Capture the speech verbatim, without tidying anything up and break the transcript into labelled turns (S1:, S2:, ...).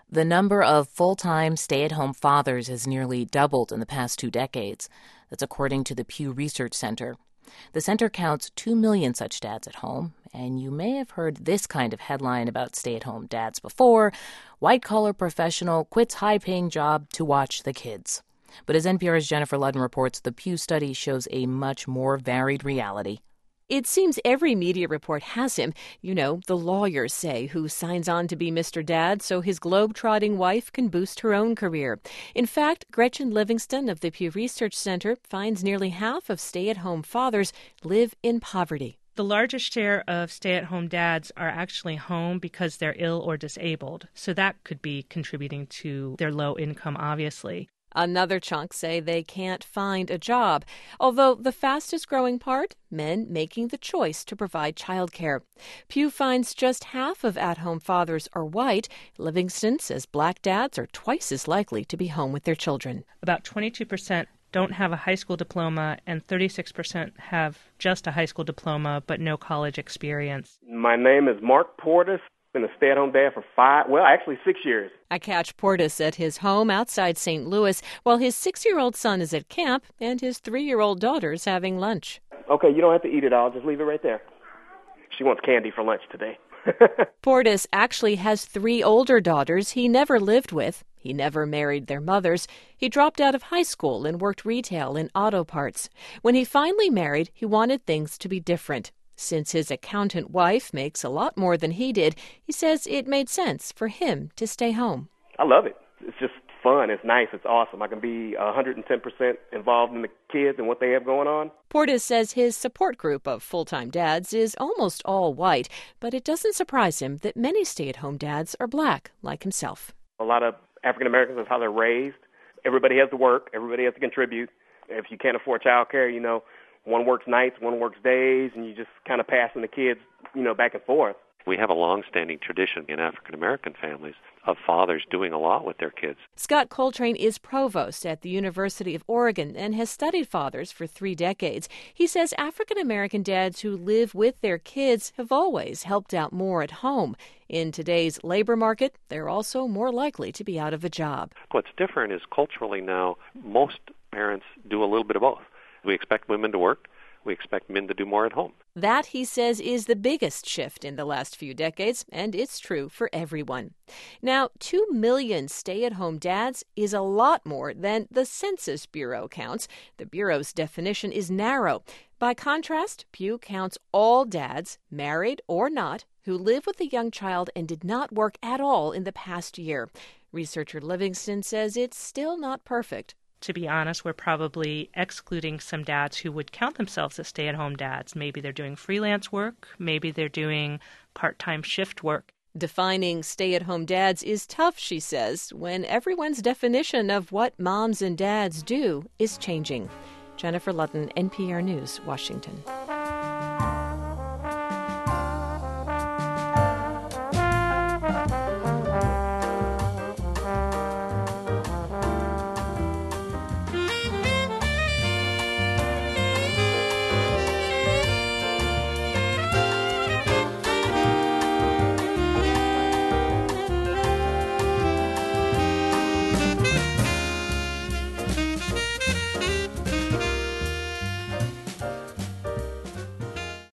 S1: The number of full-time stay-at-home fathers has nearly doubled in the past two decades. That's according to the Pew Research Center. The center counts two million such dads at home, and you may have heard this kind of headline about stay-at-home dads before. White-collar professional quits high-paying job to watch the kids. But as N P R's Jennifer Ludden reports, the Pew study shows a much more varied reality.
S2: It seems every media report has him, you know, the lawyers say, who signs on to be Mister Dad so his globe-trotting wife can boost her own career. In fact, Gretchen Livingston of the Pew Research Center finds nearly half of stay-at-home fathers live in poverty.
S3: The largest share of stay-at-home dads are actually home because they're ill or disabled, so that could be contributing to their low income, obviously.
S2: Another chunk say they can't find a job, although the fastest-growing part, men making the choice to provide childcare. Pew finds just half of at-home fathers are white. Livingston says black dads are twice as likely to be home with their children.
S3: About twenty-two percent don't have a high school diploma, and thirty-six percent have just a high school diploma but no college experience.
S4: My name is Mark Portis. Been a stay-at-home dad for five, well, actually six years.
S2: I catch Portis at his home outside Saint Louis while his six-year-old son is at camp and his three-year-old daughter's having lunch.
S4: Okay, you don't have to eat it all. Just leave it right there. She wants candy for lunch today.
S2: Portis actually has three older daughters he never lived with. He never married their mothers. He dropped out of high school and worked retail in auto parts. When he finally married, he wanted things to be different. Since his accountant wife makes a lot more than he did, he says it made sense for him to stay home.
S4: I love it. It's just fun. It's nice. It's awesome. I can be one hundred ten percent involved in the kids and what they have going on.
S2: Portis says his support group of full-time dads is almost all white, but it doesn't surprise him that many stay-at-home dads are black, like himself.
S4: A lot of African Americans, that's how they're raised. Everybody has to work. Everybody has to contribute. If you can't afford child care, you know, one works nights, one works days, and you just kind of passing the kids, you know, back and forth.
S5: We have a long-standing tradition in African-American families of fathers doing a lot with their kids.
S2: Scott Coltrane is provost at the University of Oregon and has studied fathers for three decades. He says African-American dads who live with their kids have always helped out more at home. In today's labor market, they're also more likely to be out of a job.
S5: What's different is culturally now, most parents do a little bit of both. We expect women to work. We expect men to do more at home.
S2: That, he says, is the biggest shift in the last few decades, and it's true for everyone. Now, two million stay-at-home dads is a lot more than the Census Bureau counts. The Bureau's definition is narrow. By contrast, Pew counts all dads, married or not, who live with a young child and did not work at all in the past year. Researcher Livingston says it's still not perfect.
S3: To be honest, we're probably excluding some dads who would count themselves as stay-at-home dads. Maybe they're doing freelance work. Maybe they're doing part-time shift work.
S2: Defining stay-at-home dads is tough, she says, when everyone's definition of what moms and dads do is changing. Jennifer Ludden, N P R News, Washington.